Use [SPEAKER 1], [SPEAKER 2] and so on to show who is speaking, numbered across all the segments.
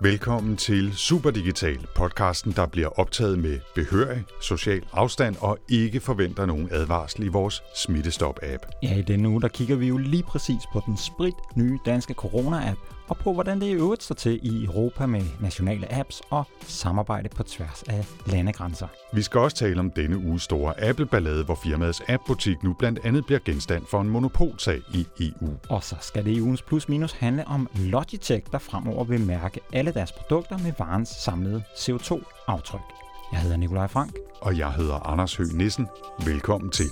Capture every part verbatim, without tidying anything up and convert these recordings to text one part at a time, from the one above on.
[SPEAKER 1] Velkommen til Superdigital, podcasten, der bliver optaget med behørig social afstand og ikke forventer nogen advarsel i vores Smittestop-app.
[SPEAKER 2] Ja, i denne uge der kigger vi jo lige præcis på den sprit nye danske corona-app og på, hvordan det i øvrigt står til i Europa med nationale apps og samarbejde på tværs af landegrænser.
[SPEAKER 1] Vi skal også tale om denne uges store Apple-ballade, hvor firmaets appbutik nu blandt andet bliver genstand for en monopolsag i E U.
[SPEAKER 2] Og så skal det i ugens plus minus handle om Logitech, der fremover vil mærke alle deres produkter med varens samlede C O to aftryk. Jeg hedder Nikolaj Frank.
[SPEAKER 1] Og jeg hedder Anders Høgh Nissen. Velkommen til.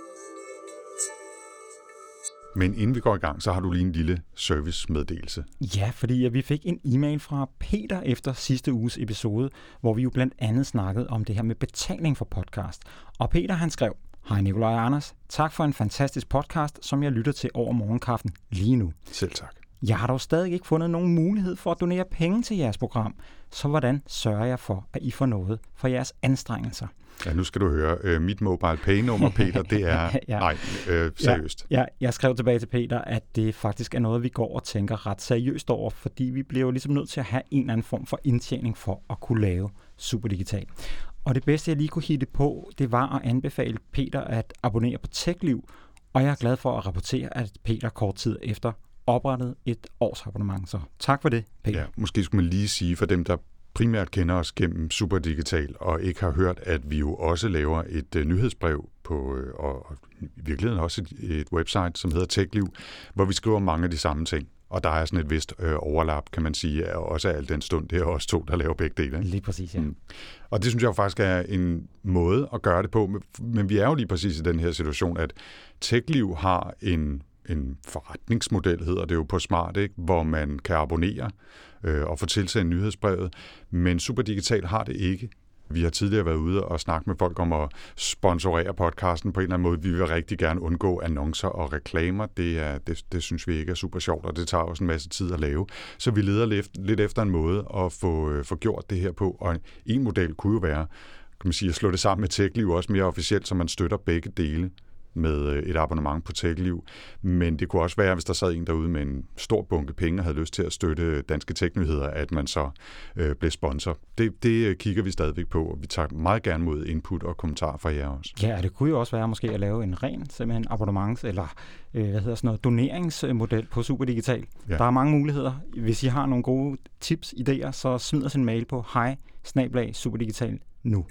[SPEAKER 1] Men inden vi går i gang, så har du lige en lille servicemeddelelse.
[SPEAKER 2] Ja, fordi vi fik en e-mail fra Peter efter sidste uges episode, hvor vi jo blandt andet snakkede om det her med betaling for podcast. Og Peter han skrev: Hej Nikolaj og Anders, tak for en fantastisk podcast, som jeg lytter til over morgenkaffen lige nu.
[SPEAKER 1] Selv tak.
[SPEAKER 2] Jeg har dog stadig ikke fundet nogen mulighed for at donere penge til jeres program, så hvordan sørger jeg for, at I får noget for jeres anstrengelser?
[SPEAKER 1] Ja, nu skal du høre. Øh, mit mobile pay-nummer, Peter, det er... ja. Nej, øh, seriøst.
[SPEAKER 2] Ja, ja, jeg skrev tilbage til Peter, at det faktisk er noget, vi går og tænker ret seriøst over, fordi vi bliver jo ligesom nødt til at have en eller anden form for indtjening for at kunne lave Superdigital. Og det bedste, jeg lige kunne hitte på, det var at anbefale Peter at abonnere på TechLiv, og jeg er glad for at rapportere, at Peter kort tid efter oprettede et årsabonnement. Så tak for det, Peter.
[SPEAKER 1] Ja, måske skulle man lige sige for dem, der primært kender os gennem Superdigital og ikke har hørt, at vi jo også laver et uh, nyhedsbrev på, uh, og, og i virkeligheden også et, et website, som hedder TechLiv, hvor vi skriver mange af de samme ting. Og der er sådan et vist øh, overlap, kan man sige, også af al den stund. Det er også to, der laver begge dele.
[SPEAKER 2] Lige præcis, ja. Mm.
[SPEAKER 1] Og det synes jeg jo faktisk er en måde at gøre det på. Men vi er jo lige præcis i den her situation, at TechLiv har en en forretningsmodel, hedder det jo på Smart, ikke? Hvor man kan abonnere øh, og få tilsendt nyhedsbrevet, men Superdigital har det ikke. Vi har tidligere været ude og snakke med folk om at sponsorere podcasten på en eller anden måde. Vi vil rigtig gerne undgå annoncer og reklamer. Det, er, det, det synes vi ikke er super sjovt, og det tager også en masse tid at lave. Så vi leder lidt, lidt efter en måde at få, øh, få gjort det her på, og en model kunne jo være, kan man sige, at slå det sammen med TechLiv også mere officielt, så man støtter begge dele med et abonnement på TechLiv. Men det kunne også være, hvis der sad en derude med en stor bunke penge og havde lyst til at støtte Danske Tech-nyheder, at man så øh, blev sponsor. Det, det kigger vi stadigvæk på, og vi tager meget gerne mod input og kommentarer fra jer også.
[SPEAKER 2] Ja, det kunne jo også være måske at lave en ren simpelthen abonnements- eller øh, hvad hedder sådan noget, doneringsmodel på Superdigital. Ja. Der er mange muligheder. Hvis I har nogle gode tips, idéer, så smid os en mail på hej snabel-a superdigital nu.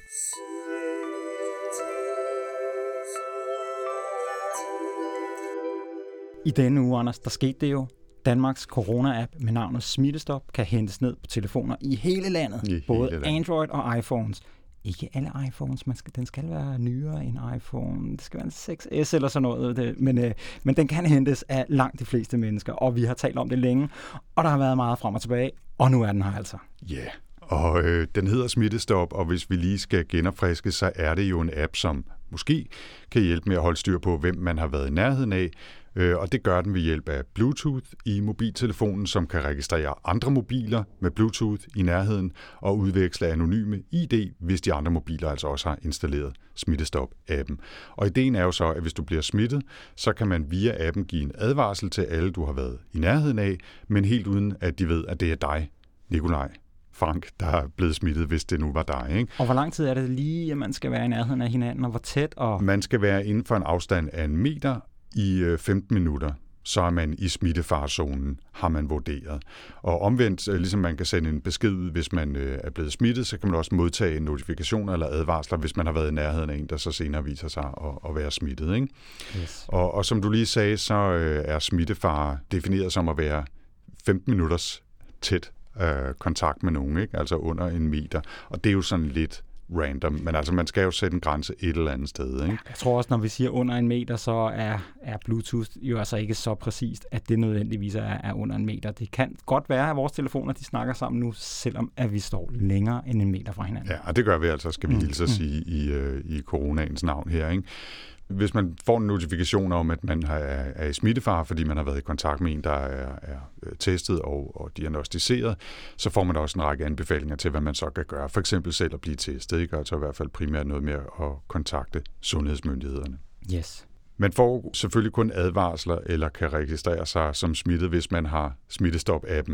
[SPEAKER 2] I denne uge, Anders, der skete det jo. Danmarks corona-app med navnet Smittestop kan hentes ned på telefoner i hele landet. I hele både landet. Android og iPhones. Ikke alle iPhones, man skal, den skal være nyere end iPhone. Det skal være en seks S eller sådan noget. Det, men, øh, men den kan hentes af langt de fleste mennesker, og vi har talt om det længe. Og der har været meget frem og tilbage, og nu er den her altså.
[SPEAKER 1] Ja, yeah. og øh, den hedder Smittestop, og hvis vi lige skal genopfriske, så er det jo en app, som måske kan hjælpe med at holde styr på, hvem man har været i nærheden af. Og det gør den ved hjælp af Bluetooth i mobiltelefonen, som kan registrere andre mobiler med Bluetooth i nærheden og udveksle anonyme I D, hvis de andre mobiler altså også har installeret Smittestop-appen. Og ideen er jo så, at hvis du bliver smittet, så kan man via appen give en advarsel til alle, du har været i nærheden af, men helt uden at de ved, at det er dig, Nikolaj Frank, der er blevet smittet, hvis det nu var dig. Ikke?
[SPEAKER 2] Og hvor lang tid er det lige, at man skal være i nærheden af hinanden, og hvor tæt? Og...
[SPEAKER 1] Man skal være inden for en afstand af en meter i femten minutter, så er man i smittefarezonen, har man vurderet. Og omvendt, ligesom man kan sende en besked ud, hvis man er blevet smittet, så kan man også modtage notifikationer eller advarsler, hvis man har været i nærheden af en, der så senere viser sig at, at være smittet. Ikke? Yes. Og, og som du lige sagde, så er smittefare defineret som at være femten minutters tæt øh, kontakt med nogen, ikke? Altså under en meter. Og det er jo sådan lidt random, men altså man skal jo sætte en grænse et eller andet sted. Ikke?
[SPEAKER 2] Jeg tror også, når vi siger under en meter, så er, er Bluetooth jo altså ikke så præcist, at det nødvendigvis er, er under en meter. Det kan godt være, at vores telefoner de snakker sammen nu, selvom at vi står længere end en meter fra hinanden.
[SPEAKER 1] Ja, og det gør vi altså, skal vi hilse at mm. sige i, øh, i coronaens navn her, ikke? Hvis man får en notifikation om, at man er i smittefare, fordi man har været i kontakt med en, der er, er testet og, og diagnostiseret, så får man også en række anbefalinger til, hvad man så kan gøre. For eksempel selv at blive testet, ikke? Altså i hvert fald primært noget med at kontakte sundhedsmyndighederne.
[SPEAKER 2] Yes.
[SPEAKER 1] Man får selvfølgelig kun advarsler eller kan registrere sig som smittet, hvis man har Smittestop-appen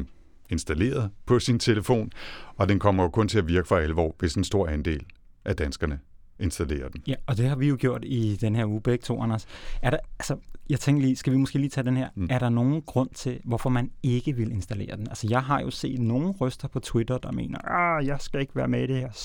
[SPEAKER 1] installeret på sin telefon, og den kommer jo kun til at virke for alvor, hvis en stor andel af danskerne installerer den.
[SPEAKER 2] Ja, og det har vi jo gjort i den her uge begge to, Anders. Er der, altså, jeg tænker lige, skal vi måske lige tage den her? Mm. Er der nogen grund til, hvorfor man ikke vil installere den? Altså, jeg har jo set nogle røster på Twitter, der mener, ah, jeg skal ikke være med i det her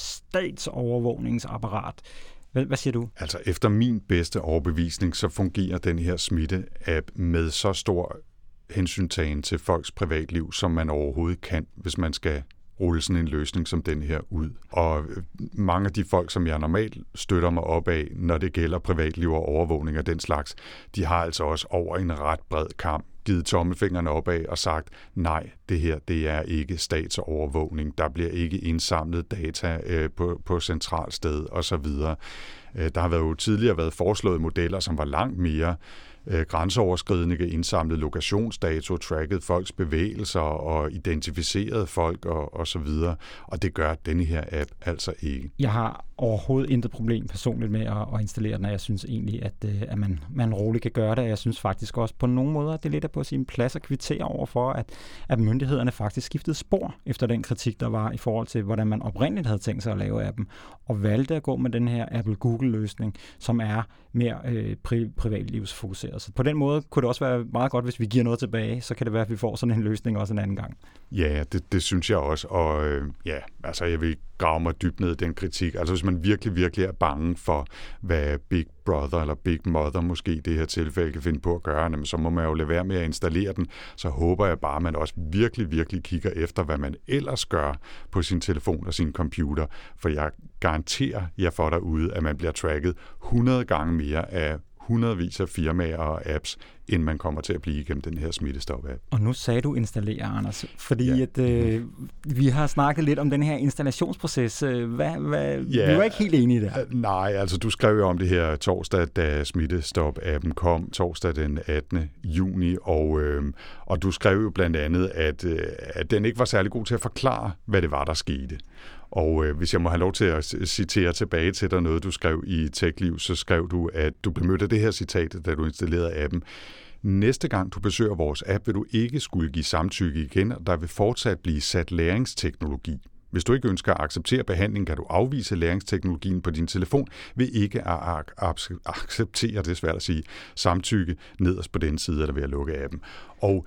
[SPEAKER 2] statsovervågningsapparat. Hvad, hvad siger du?
[SPEAKER 1] Altså, efter min bedste overbevisning, så fungerer den her smitte-app med så stor hensyntagen til folks privatliv, som man overhovedet kan, hvis man skal rulle sådan en løsning som den her ud. Og mange af de folk, som jeg normalt støtter mig op af, når det gælder privatliv og overvågning af den slags, de har altså også over en ret bred kamp givet tommelfingrene opad og sagt, nej, det her, det er ikke statsovervågning. Der bliver ikke indsamlet data øh, på, på centralt sted osv. Øh, der har været jo tidligere været foreslået modeller, som var langt mere øh, grænseoverskridende, indsamlet lokationsdato, tracket folks bevægelser og identificeret folk og, og så videre. Og det gør denne her app altså ikke.
[SPEAKER 2] Jeg har overhovedet intet problem personligt med at, at installere den, og jeg synes egentlig, at, at man, man roligt kan gøre det, og jeg synes faktisk også på nogle måder, at det lidt er på sin plads at kvittere over for, at, at myndighederne faktisk skiftede spor efter den kritik, der var i forhold til, hvordan man oprindeligt havde tænkt sig at lave appen, og valgte at gå med den her Apple-Google-løsning, som er mere øh, pri- privatlivsfokuseret. Så på den måde kunne det også være meget godt, hvis vi giver noget tilbage, så kan det være, at vi får sådan en løsning også en anden gang.
[SPEAKER 1] Ja, det, det synes jeg også, og øh, ja, altså jeg vil grave mig dybt ned i den kritik. Altså hvis man virkelig, virkelig er bange for, hvad Big Brother eller Big Mother måske i det her tilfælde kan finde på at gøre, så må man jo lade være med at installere den. Så håber jeg bare, at man også virkelig, virkelig kigger efter, hvad man ellers gør på sin telefon og sin computer. For jeg garanterer jer for derude, at man bliver tracket hundrede gange mere af hundredvis af firmaer og apps, end man kommer til at blive igennem den her smittestop-app.
[SPEAKER 2] Og nu sagde du installere, Anders, fordi ja. at, øh, vi har snakket lidt om den her installationsproces. Hvad, hvad, ja. Vi var ikke helt enige der.
[SPEAKER 1] Nej, altså du skrev jo om det her torsdag, da smittestop-appen kom, torsdag den attende juni, og, øh, og du skrev jo blandt andet, at, øh, at den ikke var særlig god til at forklare, hvad det var, der skete. Og øh, hvis jeg må have lov til at citere tilbage til dig noget, du skrev i TechLiv, så skrev du, at du blev mødt af det her citat, da du installerede appen. Næste gang du besøger vores app, vil du ikke skulle give samtykke igen, og der vil fortsat blive sat læringsteknologi. Hvis du ikke ønsker at acceptere behandling, kan du afvise læringsteknologien på din telefon ved ikke at acceptere, det er svært at sige, samtykke nederst på den side, eller ved at lukke appen. Og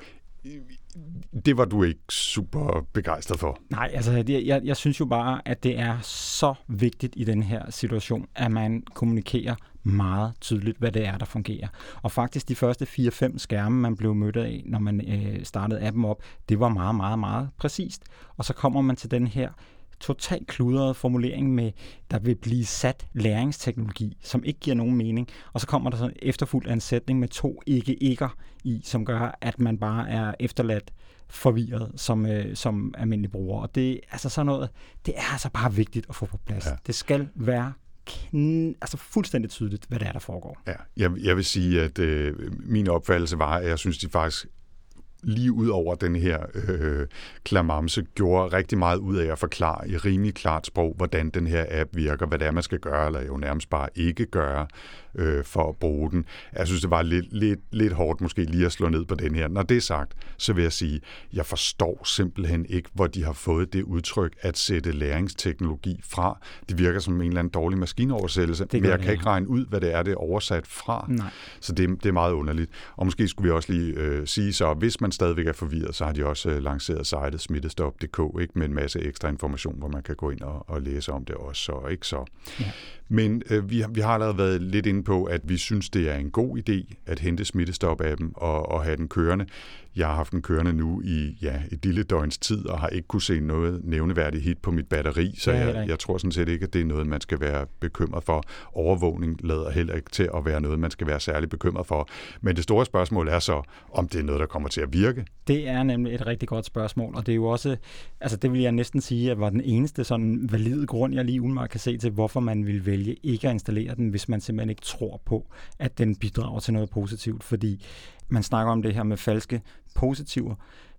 [SPEAKER 1] det var du ikke super begejstret for.
[SPEAKER 2] Nej, altså jeg, jeg synes jo bare, at det er så vigtigt i den her situation, at man kommunikerer meget tydeligt, hvad det er, der fungerer. Og faktisk de første fire fem skærme, man blev mødt af, når man øh, startede appen op, det var meget, meget, meget præcist. Og så kommer man til den her totalt kludrede formulering med, der vil blive sat læringsteknologi, som ikke giver nogen mening. Og så kommer der så efterfulgt af en sætning med to ikke-ikke i, som gør, at man bare er efterladt forvirret som, øh, som almindelig bruger. Og det, altså sådan noget, det er altså bare vigtigt at få på plads. Ja. Det skal være kn- altså fuldstændig tydeligt, hvad det er, der foregår.
[SPEAKER 1] Ja, jeg, jeg vil sige, at øh, min opfattelse var, at jeg synes, de faktisk lige ud over den her øh, klamamse, gjorde rigtig meget ud af at forklare i rimelig klart sprog, hvordan den her app virker, hvad det er, man skal gøre, eller jo nærmest bare ikke gøre øh, for at bruge den. Jeg synes, det var lidt, lidt, lidt hårdt måske lige at slå ned på den her. Når det er sagt, så vil jeg sige, jeg forstår simpelthen ikke, hvor de har fået det udtryk at sætte læringsteknologi fra. Det virker som en eller anden dårlig maskinoversættelse, men jeg kan ikke regne ud, hvad det er, det er oversat fra.
[SPEAKER 2] Nej.
[SPEAKER 1] Så det, det er meget underligt. Og måske skulle vi også lige øh, sige så, hvis man stadigvæk er forvirret, så har de også øh, lanceret sitet smittestop punktum d k, ikke, med en masse ekstra information, hvor man kan gå ind og, og læse om det også. Så, ikke så. Ja. Men øh, vi, vi har allerede været lidt inde på, at vi synes, det er en god idé at hente Smittestop-appen og, og have den kørende. Jeg har haft den kørende nu i ja, et lille døgns tid, og har ikke kunne se noget nævneværdigt hit på mit batteri, så jeg, jeg tror sådan set ikke, at det er noget, man skal være bekymret for. Overvågning lader heller ikke til at være noget, man skal være særlig bekymret for. Men det store spørgsmål er så, om det er noget, der kommer til at virke.
[SPEAKER 2] Det er nemlig et rigtig godt spørgsmål, og det er jo også, altså det vil jeg næsten sige, at var den eneste sådan valide grund, jeg lige umiddelbart kan se til, hvorfor man vil vælge ikke at installere den, hvis man simpelthen ikke tror på, at den bidrager til noget positivt, fordi man snakker om det her med falske positiver.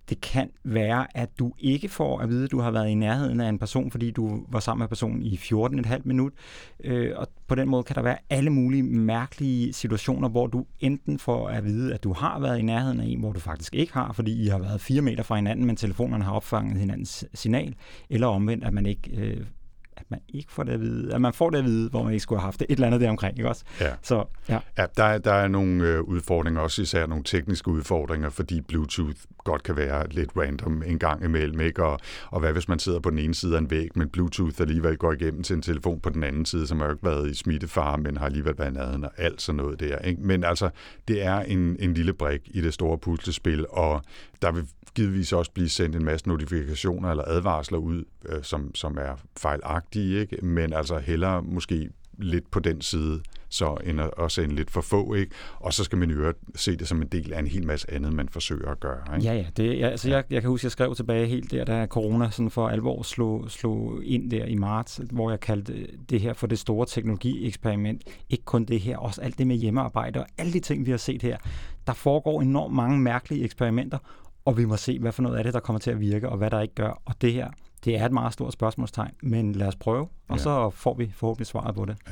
[SPEAKER 2] Det kan være, at du ikke får at vide, at du har været i nærheden af en person, fordi du var sammen med personen i fjorten komma fem minut. Øh, og på den måde kan der være alle mulige mærkelige situationer, hvor du enten får at vide, at du har været i nærheden af en, hvor du faktisk ikke har, fordi I har været fire meter fra hinanden, men telefonerne har opfanget hinandens signal, eller omvendt, at man ikke... Øh, at man ikke får det at vide, at man får det at vide, hvor man ikke skulle have haft det, et eller andet der omkring, ikke også?
[SPEAKER 1] Ja,
[SPEAKER 2] så, ja.
[SPEAKER 1] ja der, er, der er nogle øh, udfordringer, også især nogle tekniske udfordringer, fordi Bluetooth godt kan være lidt random en gang imellem, ikke? Og, og hvad hvis man sidder på den ene side af en væg, men Bluetooth alligevel går igennem til en telefon på den anden side, som har jo ikke været i smittefare, men har alligevel været nærheden og alt sådan noget der, ikke? Men altså, det er en, en lille brik i det store puslespil, og der vil givetvis også blive sendt en masse notifikationer eller advarsler ud, øh, som, som er fejlagtige, ikke? Men altså hellere måske lidt på den side, så end at, at sende lidt for få, ikke? Og så skal man jo se det som en del af en hel masse andet, man forsøger at gøre, ikke?
[SPEAKER 2] Ja, ja. Det, ja altså, jeg, jeg kan huske, jeg skrev tilbage helt der, da corona sådan for alvor slog, slog ind der i marts, hvor jeg kaldte det her for det store teknologieksperiment. Ikke kun det her, også alt det med hjemmearbejde og alle de ting, vi har set her. Der foregår enormt mange mærkelige eksperimenter, og vi må se, hvad for noget af det, der kommer til at virke, og hvad der ikke gør. Og det her, det er et meget stort spørgsmålstegn, men lad os prøve, og ja. Så får vi forhåbentlig svaret på det.
[SPEAKER 1] Ja.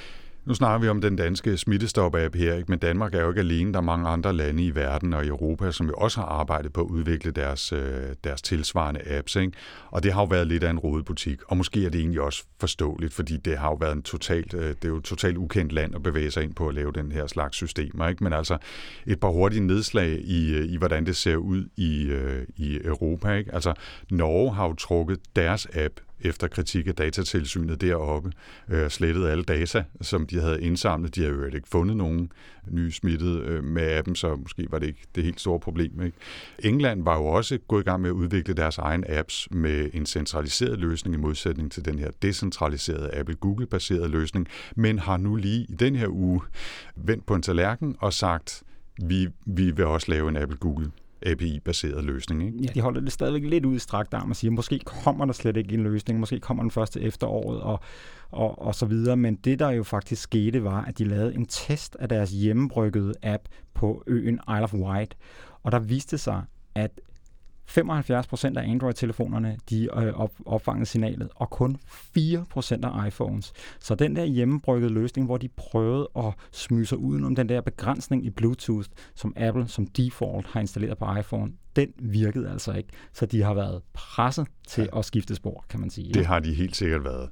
[SPEAKER 1] Nu snakker vi om den danske smittestop-app her, ikke? Men Danmark er jo ikke alene. Der er mange andre lande i verden og i Europa, som jo også har arbejdet på at udvikle deres, deres tilsvarende apps, ikke? Og det har jo været lidt af en rodebutik, og måske er det egentlig også forståeligt, fordi det har jo været en totalt, det er jo et totalt ukendt land at bevæge sig ind på at lave den her slags systemer, ikke? Men altså et par hurtige nedslag i, i hvordan det ser ud i, i Europa, ikke? Altså Norge har jo trukket deres app efter kritik af datatilsynet deroppe, øh, slettet alle data, som de havde indsamlet. De har jo ikke fundet nogen nye smittede øh, med appen, så måske var det ikke det helt store problem, ikke? England var jo også gået i gang med at udvikle deres egen apps med en centraliseret løsning i modsætning til den her decentraliserede Apple-Google-baserede løsning, men har nu lige i den her uge vendt på en tallerken og sagt, vi, vi vil også lave en Apple-Google A P I-baseret løsning, ikke?
[SPEAKER 2] Ja, de holder det stadigvæk lidt ud i strakt arm og siger, måske kommer der slet ikke en løsning, måske kommer den først til efteråret og, og, og så videre, men det der jo faktisk skete var, at de lavede en test af deres hjemmebryggede app på øen Isle of Wight, og der viste sig, at femoghalvfjerds procent af Android-telefonerne, de op, opfangede signalet, og kun fire procent af iPhones. Så den der hjemmebryggede løsning, hvor de prøvede at smyge sig udenom den der begrænsning i Bluetooth, som Apple som default har installeret på iPhone, den virkede altså ikke. Så de har været presset til ja. At skifte spor, kan man sige.
[SPEAKER 1] Det har de helt sikkert været.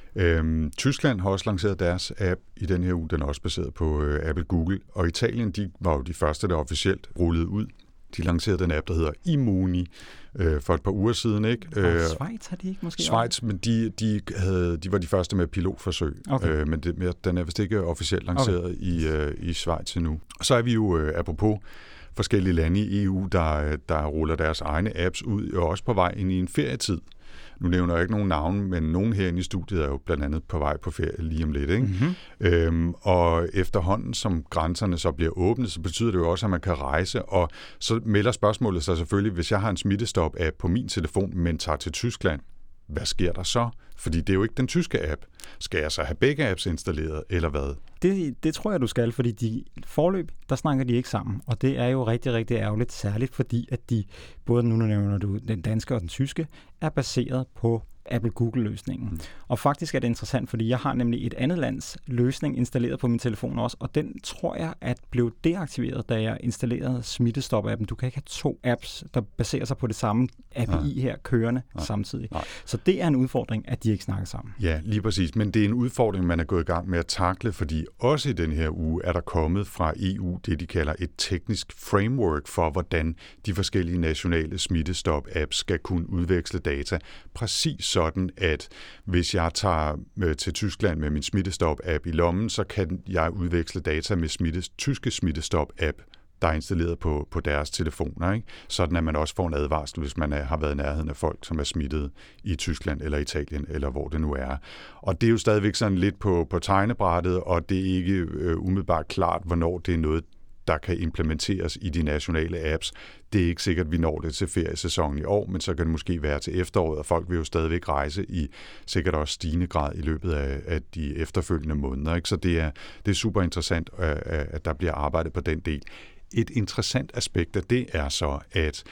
[SPEAKER 1] Øhm, Tyskland har også lanceret deres app i den her uge, den er også baseret på øh, Apple Google, og Italien, de var jo de første, der officielt rullede ud. De lancerede den app, der hedder Immuni, øh, for et par uger siden, ikke?
[SPEAKER 2] Og øh, Schweiz har de ikke måske?
[SPEAKER 1] Schweiz, men de, de, havde, de var de første med pilotforsøg. Okay. Øh, men det, den er vist ikke officielt lanceret okay. i, øh, i Schweiz endnu. Så er vi jo, øh, apropos forskellige lande i E U, der, der ruller deres egne apps ud, og også på vej ind i en ferietid. Nu nævner jeg ikke nogen navne, men nogen herinde i studiet er jo blandt andet på vej på ferie lige om lidt, ikke? Mm-hmm. Øhm, og efterhånden, som grænserne så bliver åbnet, så betyder det jo også, at man kan rejse, og så melder spørgsmålet sig selvfølgelig, hvis jeg har en smittestop-app på min telefon, men tager til Tyskland, hvad sker der så? Fordi det er jo ikke den tyske app. Skal jeg så have begge apps installeret, eller hvad?
[SPEAKER 2] Det, det tror jeg, du skal, fordi de forløb, der snakker de ikke sammen, og det er jo rigtig, rigtig ærgerligt, særligt fordi, at de, både nu nævner du den danske og den tyske, er baseret på Apple-Google-løsningen. Mm. Og faktisk er det interessant, fordi jeg har nemlig et andet lands løsning installeret på min telefon også, og den tror jeg, at blev deaktiveret, da jeg installerede Smittestop-appen. Du kan ikke have to apps, der baserer sig på det samme A P I her, kørende Nej. samtidig. Nej. Så det er en udfordring, at de ikke snakker sammen.
[SPEAKER 1] Ja, lige præcis. Men det er en udfordring, man er gået i gang med at takle, fordi også i den her uge er der kommet fra E U det, de kalder et teknisk framework for, hvordan de forskellige nationale Smittestop-apps skal kunne udveksle data. Præcis sådan, at hvis jeg tager til Tyskland med min Smittestop-app i lommen, så kan jeg udveksle data med smittes, tyske Smittestop-app, der er installeret på, på deres telefoner, ikke? Sådan at man også får en advarsel, hvis man er, har været i nærheden af folk, som er smittet i Tyskland eller Italien, eller hvor det nu er. Og det er jo stadigvæk sådan lidt på, på tegnebrættet, og det er ikke øh, umiddelbart klart, hvornår det er noget, der kan implementeres i de nationale apps. Det er ikke sikkert, at vi når det til feriesæsonen i år, men så kan det måske være til efteråret, og folk vil jo stadigvæk rejse i sikkert også stigende grad i løbet af, af de efterfølgende måneder, ikke? Så det er, det er super interessant, at der bliver arbejdet på den del. Et interessant aspekt af det er så, at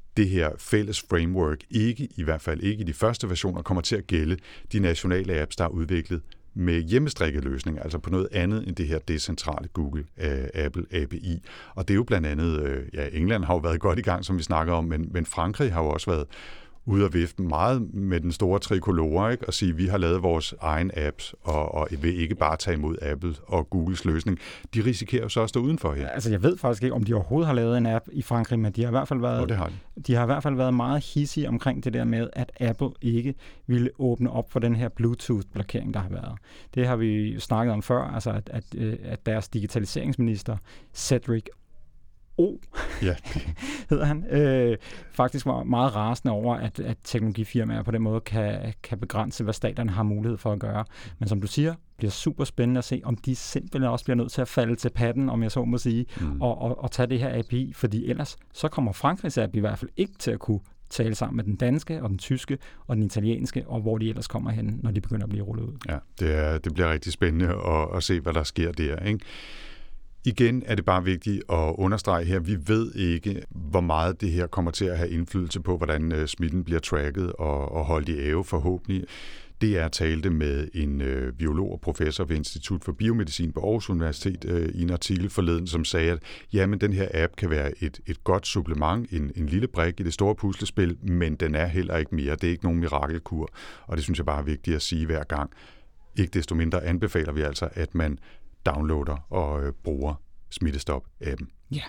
[SPEAKER 1] det her fælles framework ikke, i hvert fald ikke i de første versioner, kommer til at gælde de nationale apps, der er udviklet med hjemmestrikket løsninger, altså på noget andet end det her decentrale Google, uh, Apple A P I. Og det er jo blandt andet, uh, ja, England har jo været godt i gang, som vi snakker om, men, men Frankrig har jo også været ude at vifte meget med den store trikolore, ikke? Og sige, at vi har lavet vores egen apps, og, og vil ikke bare tage imod Apple og Googles løsning. De risikerer jo så at stå udenfor her.
[SPEAKER 2] Altså, jeg ved faktisk ikke, om de overhovedet har lavet en app i Frankrig, men de har i hvert fald været,
[SPEAKER 1] oh, det har de.
[SPEAKER 2] de har i hvert fald været meget hissige omkring det der med, at Apple ikke ville åbne op for den her Bluetooth-blokering, der har været. Det har vi snakket om før, altså at, at, at deres digitaliseringsminister, Cedric O,
[SPEAKER 1] ja.
[SPEAKER 2] hedder han, øh, faktisk var meget rasende over, at, at teknologifirmaer på den måde kan, kan begrænse, hvad staterne har mulighed for at gøre. Men som du siger, bliver super spændende at se, om de simpelthen også bliver nødt til at falde til patten, om jeg så må sige, mm. og, og, og tage det her A P I, fordi ellers så kommer Frankrigs app i hvert fald ikke til at kunne tale sammen med den danske, og den tyske, og den italienske, og hvor de ellers kommer hen, når de begynder at blive rullet ud.
[SPEAKER 1] Ja, det, er, det bliver rigtig spændende at, at se, hvad der sker der, ikke? Igen er det bare vigtigt at understrege her, vi ved ikke, hvor meget det her kommer til at have indflydelse på, hvordan smitten bliver tracket og, og holdt i ave forhåbentlig. Det er talte med en øh, biolog og professor ved Institut for Biomedicin på Aarhus Universitet øh, i en artikel forleden, som sagde, at jamen, den her app kan være et, et godt supplement, en, en lille brik i det store puslespil, men den er heller ikke mere. Det er ikke nogen mirakelkur, og det synes jeg bare er vigtigt at sige hver gang. Ikke desto mindre anbefaler vi altså, at man downloader og øh, bruger Smittestop-appen.
[SPEAKER 2] Ja.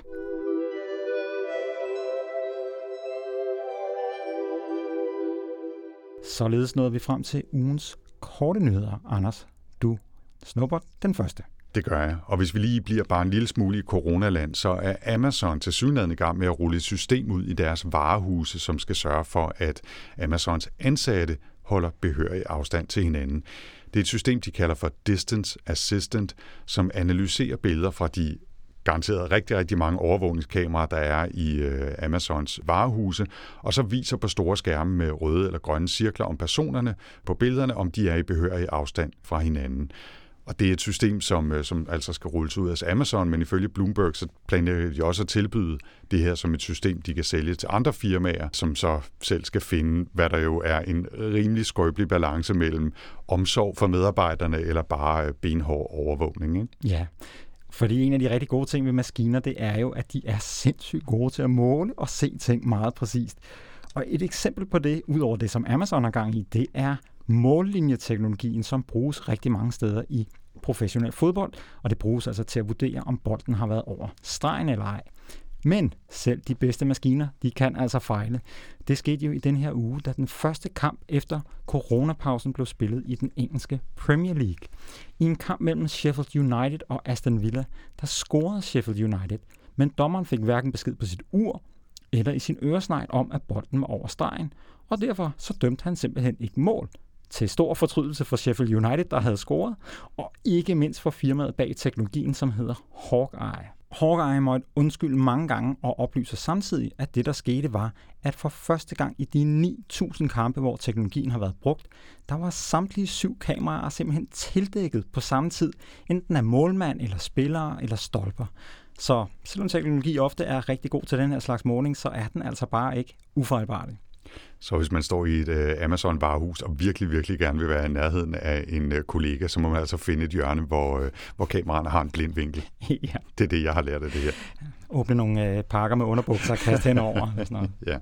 [SPEAKER 2] Således nåede vi frem til ugens korte nyheder. Anders, du snupper den første.
[SPEAKER 1] Det gør jeg. Og hvis vi lige bliver bare en lille smule i coronaland, så er Amazon tilsyneladende i gang med at rulle et system ud i deres varehuse, som skal sørge for, at Amazons ansatte holder behørig afstand til hinanden. Det er et system, de kalder for Distance Assistant, som analyserer billeder fra de garanteret rigtig, rigtig mange overvågningskameraer, der er i øh, Amazons varehuse, og så viser på store skærme med røde eller grønne cirkler om personerne på billederne, om de er i behørig afstand fra hinanden. Og det er et system, som, som altså skal rulles ud af Amazon, men ifølge Bloomberg så planlægger de også at tilbyde det her som et system, de kan sælge til andre firmaer, som så selv skal finde, hvad der jo er en rimelig skrøbelig balance mellem omsorg for medarbejderne eller bare benhård overvågning, ikke?
[SPEAKER 2] Ja, fordi en af de rigtig gode ting ved maskiner, det er jo, at de er sindssygt gode til at måle og se ting meget præcist. Og et eksempel på det, udover det, som Amazon har gang i, det er mållinjeteknologien, som bruges rigtig mange steder i professionel fodbold, og det bruges altså til at vurdere, om bolden har været over stregen eller ej. Men selv de bedste maskiner, de kan altså fejle. Det skete jo i den her uge, da den første kamp efter coronapausen blev spillet i den engelske Premier League. I en kamp mellem Sheffield United og Aston Villa, der scorede Sheffield United, men dommeren fik hverken besked på sit ur eller i sin øresnegl om, at bolden var over stregen, og derfor så dømte han simpelthen ikke mål. Til stor fortrydelse for Sheffield United, der havde scoret, og ikke mindst for firmaet bag teknologien, som hedder Hawkeye. Hawkeye måtte undskylde mange gange og oplyser samtidig, at det, der skete, var, at for første gang i de ni tusind kampe, hvor teknologien har været brugt, der var samtlige syv kameraer simpelthen tildækket på samme tid, enten af målmand eller spillere eller stolper. Så selvom teknologi ofte er rigtig god til den her slags måling, så er den altså bare ikke ufejlbarlig.
[SPEAKER 1] Så hvis man står i et uh, Amazon-varehus og virkelig, virkelig gerne vil være i nærheden af en uh, kollega, så må man altså finde et hjørne, hvor, uh, hvor kameraerne har en blind vinkel.
[SPEAKER 2] Ja.
[SPEAKER 1] Det er det, jeg har lært af det her.
[SPEAKER 2] Åbne nogle uh, pakker med underbukser og kaste henover. Sådan noget.
[SPEAKER 1] Ja.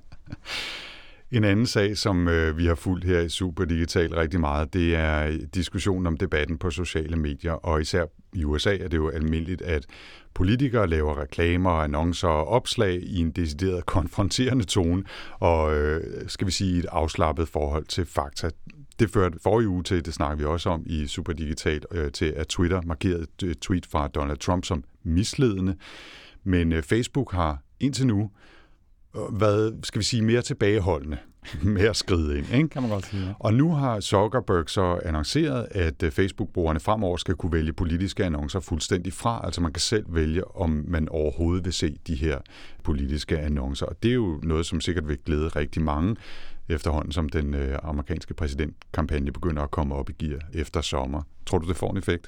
[SPEAKER 1] En anden sag, som øh, vi har fulgt her i Super Digital rigtig meget, det er diskussionen om debatten på sociale medier, og især i U S A er det jo almindeligt, at politikere laver reklamer, annoncer og opslag i en decideret konfronterende tone, og øh, skal vi sige et afslappet forhold til fakta. Det førte forrige uge til, det snakker vi også om i Super Digital, øh, til at Twitter markerede et tweet fra Donald Trump som misledende, men øh, Facebook har indtil nu været, skal vi sige, mere tilbageholdende med at skride ind, ikke?
[SPEAKER 2] Kan man godt sige. Ja.
[SPEAKER 1] Og nu har Zuckerberg så annonceret, at Facebook-brugerne fremover skal kunne vælge politiske annoncer fuldstændig fra. Altså man kan selv vælge, om man overhovedet vil se de her politiske annoncer. Og det er jo noget, som sikkert vil glæde rigtig mange efterhånden, som den amerikanske præsidentkampagne begynder at komme op i gear efter sommer. Tror du, det får en effekt?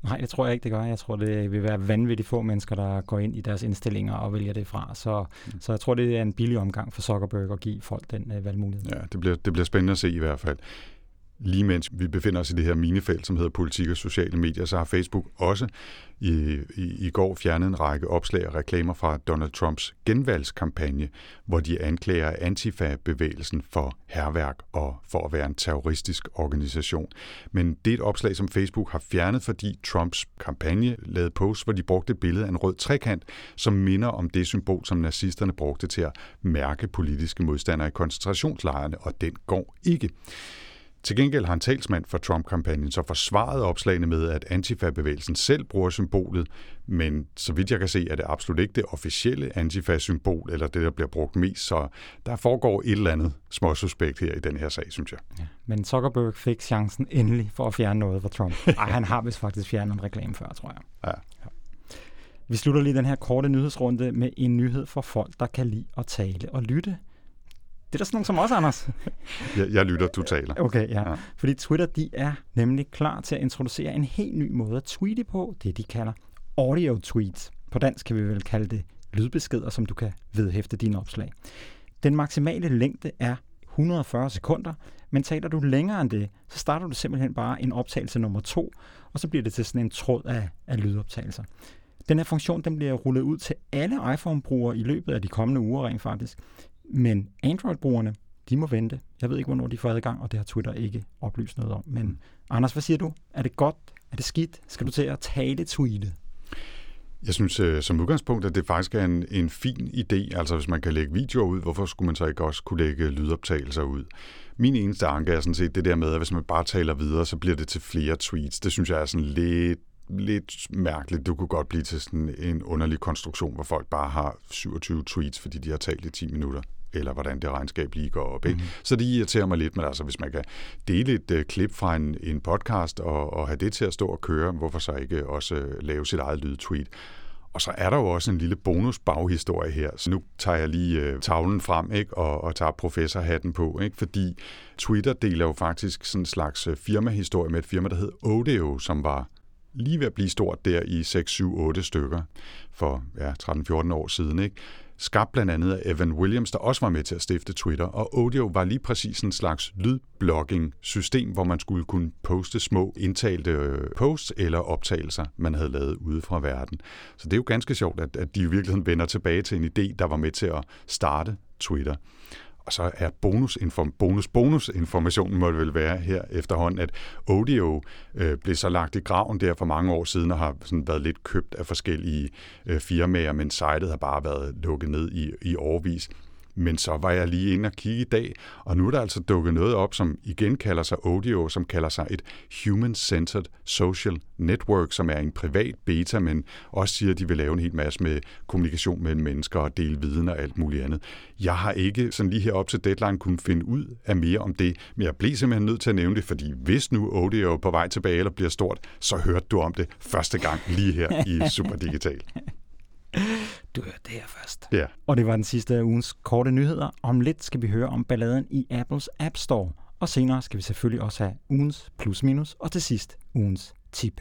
[SPEAKER 2] Nej, det tror jeg ikke, det gør. Jeg tror, det vil være vanvittigt få mennesker, der går ind i deres indstillinger og vælger det fra. Så, mm. så jeg tror, det er en billig omgang for Zuckerberg at give folk den uh, valgmulighed.
[SPEAKER 1] Ja, det bliver, det bliver spændende at se i hvert fald. Lige mens vi befinder os i det her minefelt, som hedder politik og sociale medier, så har Facebook også i, i, i går fjernet en række opslag og reklamer fra Donald Trumps genvalgskampagne, hvor de anklager Antifa-bevægelsen for hærværk og for at være en terroristisk organisation. Men det er et opslag, som Facebook har fjernet, fordi Trumps kampagne lavede post, hvor de brugte et billede af en rød trekant, som minder om det symbol, som nazisterne brugte til at mærke politiske modstandere i koncentrationslejrene, og den går ikke. Til gengæld har en talsmand for Trump-kampagnen så forsvaret opslagene med, at Antifa-bevægelsen selv bruger symbolet, men så vidt jeg kan se, er det absolut ikke det officielle Antifa-symbol, eller det, der bliver brugt mest, så der foregår et eller andet småsuspekt her i den her sag, synes jeg. Ja,
[SPEAKER 2] men Zuckerberg fik chancen endelig for at fjerne noget for Trump. Ej, han har vist faktisk fjernet en reklame før, tror jeg.
[SPEAKER 1] Ja.
[SPEAKER 2] Ja. Vi slutter lige den her korte nyhedsrunde med en nyhed for folk, der kan lide at tale og lytte. Det er der sådan nogen som også, Anders.
[SPEAKER 1] jeg, jeg lytter, du taler.
[SPEAKER 2] Okay, ja. ja. Fordi Twitter, de er nemlig klar til at introducere en helt ny måde at tweete på, det de kalder audio tweets. På dansk kan vi vel kalde det lydbeskeder, som du kan vedhæfte dine opslag. Den maksimale længde er et hundrede og fyrre sekunder, men taler du længere end det, så starter du simpelthen bare en optagelse nummer to, og så bliver det til sådan en tråd af, af lydoptagelser. Den her funktion, den bliver rullet ud til alle iPhone-brugere i løbet af de kommende uger rent faktisk. Men Android-brugerne, de må vente. Jeg ved ikke, hvornår de får adgang, og det har Twitter ikke oplyst noget om. Men Anders, hvad siger du? Er det godt? Er det skidt? Skal du til at tale-tweete?
[SPEAKER 1] Jeg synes uh, som udgangspunkt, at det faktisk er en, en fin idé. Altså hvis man kan lægge videoer ud, hvorfor skulle man så ikke også kunne lægge lydoptagelser ud? Min eneste anke er sådan set det der med, at hvis man bare taler videre, så bliver det til flere tweets. Det synes jeg er sådan lidt... lidt mærkeligt. Du kunne godt blive til sådan en underlig konstruktion, hvor folk bare har syvogtyve tweets, fordi de har talt i ti minutter, eller hvordan det regnskab lige går op. Ikke? Mm-hmm. Så det irriterer mig lidt, men altså hvis man kan dele et uh, klip fra en, en podcast og, og have det til at stå og køre, hvorfor så ikke også uh, lave sit eget lydtweet? Og så er der jo også en lille bonus-baghistorie her. Så nu tager jeg lige øh, tavlen frem, ikke, og, og tager professorhatten på, ikke, fordi Twitter deler jo faktisk sådan en slags firmahistorie med et firma, der hed Odeo, som var lige ved at blive stort der i seks, syv, otte stykker for ja, tretten fjorten år siden, ikke? Skabt blandt andet af Evan Williams, der også var med til at stifte Twitter, og Odeo var lige præcis en slags lydblogging-system, hvor man skulle kunne poste små indtalte posts eller optagelser, man havde lavet ude fra verden. Så det er jo ganske sjovt, at, at de i virkeligheden vender tilbage til en idé, der var med til at starte Twitter. Og så er bonus, bonus, bonus informationen må det vel være her efterhånden, at Odeo øh, blev så lagt i graven der for mange år siden og har sådan været lidt købt af forskellige øh, firmaer, men sitet har bare været lukket ned i, i årevis. Men så var jeg lige inde og kigge i dag, og nu er der altså dukket noget op, som igen kalder sig Odeo, som kalder sig et Human-Centered Social Network, som er en privat beta, men også siger, at de vil lave en hel masse med kommunikation mellem mennesker og dele viden og alt muligt andet. Jeg har ikke sådan lige herop til deadline kunnet finde ud af mere om det, men jeg blev simpelthen nødt til at nævne det, fordi hvis nu Odeo er på vej tilbage eller bliver stort, så hørte du om det første gang lige her i Superdigital.
[SPEAKER 2] Du hørte det her først.
[SPEAKER 1] Ja.
[SPEAKER 2] Og det var den sidste af ugens korte nyheder. Om lidt skal vi høre om balladen i Apples App Store. Og senere skal vi selvfølgelig også have ugens plus minus, og til sidst ugens tip.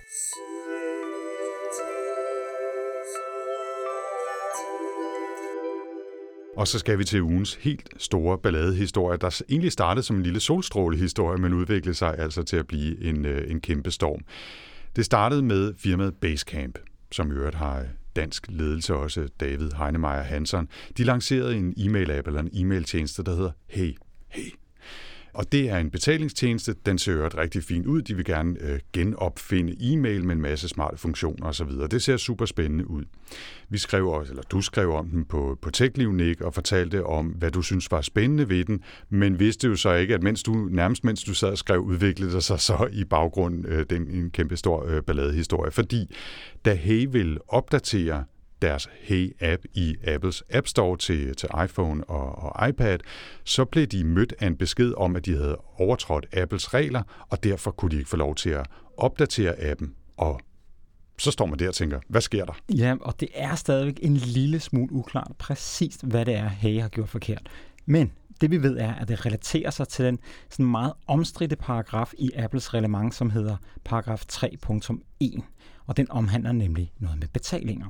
[SPEAKER 1] Og så skal vi til ugens helt store balladehistorie, der egentlig startede som en lille solstrålehistorie, men udviklede sig altså til at blive en, en kæmpe storm. Det startede med firmaet Basecamp, som i øvrigt har dansk ledelse også, David Heinemeier Hansson. De lancerede en e-mail-app eller en e-mail-tjeneste, der hedder Hey Hey. Og det er en betalingstjeneste, den ser rigtig fint ud. De vil gerne øh, genopfinde e-mail med en masse smarte funktioner osv. Det ser super spændende ud. Vi skrev også, eller du skrev om den på, på TechLiv, Nick, og fortalte om, hvad du synes var spændende ved den, men vidste jo så ikke, at mens du, nærmest mens du sad og skrev, udviklede sig så i baggrunden øh, den en kæmpe stor øh, balladehistorie. Fordi da Hey vil opdatere deres Hey-app i Apples App Store til, til iPhone og, og iPad, så blev de mødt af en besked om, at de havde overtrådt Apples regler, og derfor kunne de ikke få lov til at opdatere appen. Og så står man der og tænker, hvad sker der?
[SPEAKER 2] Ja, og det er stadigvæk en lille smule uklart præcis, hvad det er, Hey har gjort forkert. Men det vi ved er, at det relaterer sig til den sådan meget omstridte paragraf i Apples reglement, som hedder paragraf tre punktum en, og den omhandler nemlig noget med betalinger.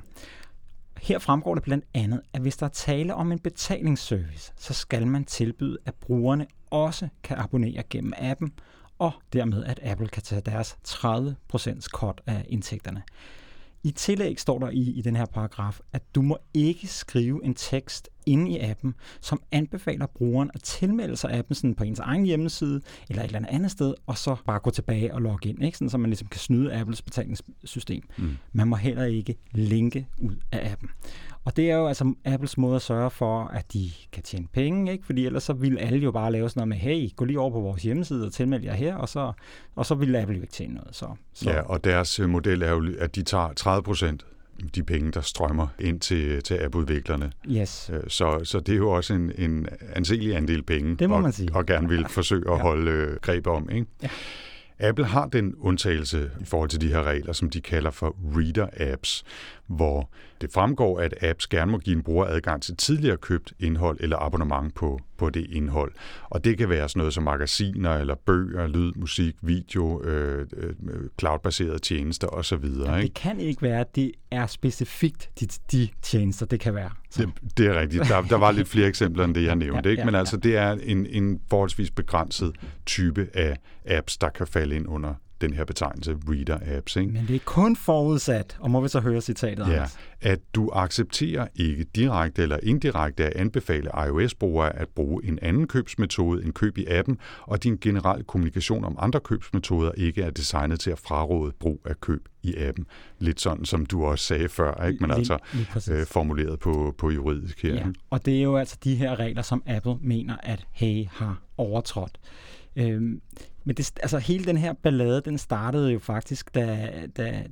[SPEAKER 2] Her fremgår det blandt andet, at hvis der er tale om en betalingsservice, så skal man tilbyde, at brugerne også kan abonnere gennem appen, og dermed at Apple kan tage deres tredive procent cut af indtægterne. I tillæg står der i, i den her paragraf, at du må ikke skrive en tekst inde i appen, som anbefaler brugeren at tilmelde sig appen sådan på ens egen hjemmeside eller et eller andet andet sted, og så bare gå tilbage og logge ind, ikke? Sådan, så man ligesom kan snyde Apples betalingssystem. Mm. Man må heller ikke linke ud af appen. Og det er jo altså Apples måde at sørge for, at de kan tjene penge, ikke? Fordi ellers så ville alle jo bare lave sådan noget med, hey, gå lige over på vores hjemmeside og tilmelde jer her, og så, og så ville Apple jo ikke tjene noget. Så, så.
[SPEAKER 1] Ja, og deres model er jo, at de tager tredive procent de penge, der strømmer ind til, til app-udviklerne.
[SPEAKER 2] Yes.
[SPEAKER 1] Så, så det er jo også en, en anselig andel penge,
[SPEAKER 2] det må man
[SPEAKER 1] og,
[SPEAKER 2] sige.
[SPEAKER 1] og gerne vil forsøge at
[SPEAKER 2] ja.
[SPEAKER 1] holde øh, greb om, ikke?
[SPEAKER 2] Ja.
[SPEAKER 1] Apple har den undtagelse i forhold til de her regler, som de kalder for reader-apps, hvor det fremgår, at apps gerne må give en bruger adgang til tidligere købt indhold eller abonnement på, på det indhold. Og det kan være sådan noget som magasiner eller bøger, lyd, musik, video, øh, øh, cloud-baserede tjenester osv.
[SPEAKER 2] Ja, det kan ikke være, at det er specifikt de, de tjenester, det kan være.
[SPEAKER 1] Det, det er rigtigt. Der, der var lidt flere eksempler end det, jeg nævnte.
[SPEAKER 2] Ja,
[SPEAKER 1] ikke?
[SPEAKER 2] ja,
[SPEAKER 1] Men altså,
[SPEAKER 2] ja.
[SPEAKER 1] det er en, en forholdsvis begrænset type af apps, der kan falde ind under den her betegnelse, reader-apps. Ikke?
[SPEAKER 2] Men det er kun forudsat, og må vi så høre citatet,
[SPEAKER 1] ja,
[SPEAKER 2] Anders?
[SPEAKER 1] at du accepterer ikke direkte eller indirekte at anbefale iOS-brugere at bruge en anden købsmetode end køb i appen, og din generelle kommunikation om andre købsmetoder ikke er designet til at fraråde brug af køb i appen. Lidt sådan, som du også sagde før, ikke? Men
[SPEAKER 2] lige,
[SPEAKER 1] altså
[SPEAKER 2] lige
[SPEAKER 1] øh, formuleret på, på juridisk her.
[SPEAKER 2] Ja, og det er jo altså de her regler, som Apple mener, at Hey har overtrådt. Øhm, men det, altså hele den her ballade, den startede jo faktisk, da, da